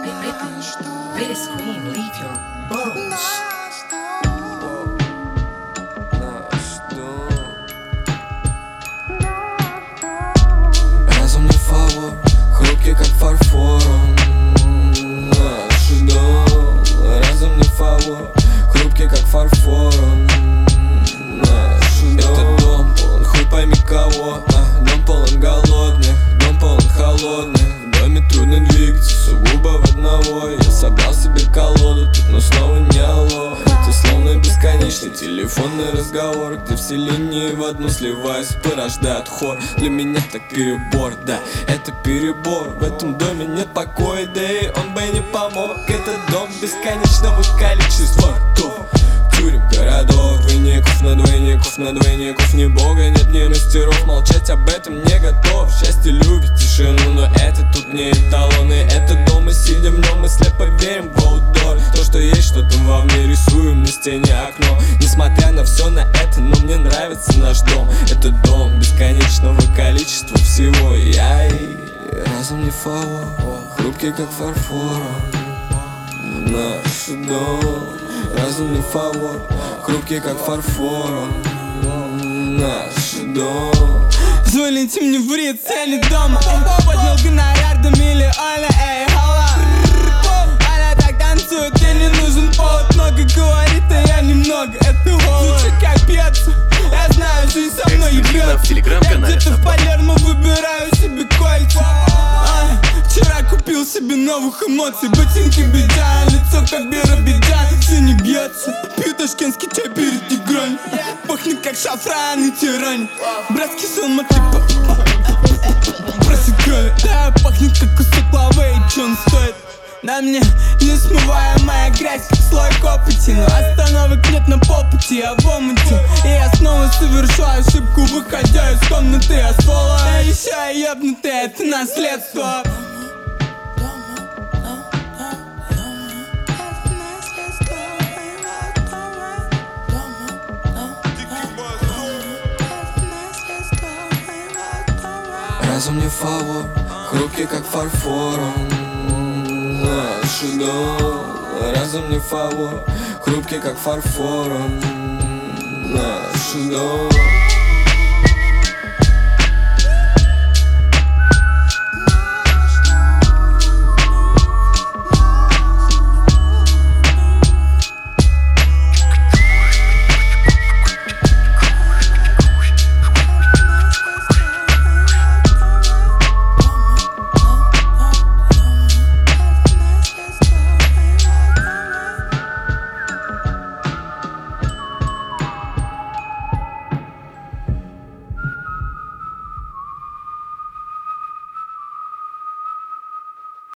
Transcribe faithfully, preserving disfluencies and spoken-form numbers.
Let it scream, leave your bones. Разум не фавор, хрупкий как фарфор. Наш дом. Разум не фавор, хрупкий как фарфор. Наш дом. Этот дом полон хуй пойми кого. а, Дом полон голодных, дом полон холодных. В доме трудно двигаться, сугубо в одного. Я собрал себе колоду, тут но снова не алло. Это словно бесконечный телефонный разговор, где все линии в одну сливаясь порождают хор. Для меня так перебор, да, это перебор. В этом доме нет покоя, да и он бы не помог. Это дом бесконечного количества ртов, тюрем, городов, двойников на двойников на двойников. Ни бога, нет ни мастеров, молчать об этом не готов. Счастье любит тишину, но это тут не эталоны. Это дом, и сидя в нем, мы слепо верим в аутдор. То, что есть что-то вовне, рисуем на стене окно. Несмотря на все на это, но мне нравится наш дом. Это дом бесконечного количества всего. Я и разум не фавор, хрупкий как фарфор. Наш дом. Разум не фавор, хрупкий как фарфор. Наш дом. Звоните мне в Риц, я не дома. Поднял гонорар до миллиона, эй, хала. Она так танцует, ей не нужен повод. Много говорит, а я немного, это голос. Звучит как пьется, я знаю, жизнь со мной ебется. Я где-то в Палермо выбираю себе кольца. а, Вчера купил себе новых эмоций. Ботинки бедя, лицо как Биробиджан. Все не бьется, пью ташкентский чай перед игрой. Пахнет как шафран и тирань. Братский сон, смотри, просекали. Да, пахнет как кусок лавы, и чё он стоит? На мне несмываемая грязь, как слой копоти. Но остановок нет на полпути, я в омуте. И я снова совершу ошибку, выходя из комнаты. Я ствола, а еще я ебнутый, это наследство. Разум не фавор, хрупкий как фарфор. Наш дом. Разум не фавор, хрупкий как фарфор. Наш дом.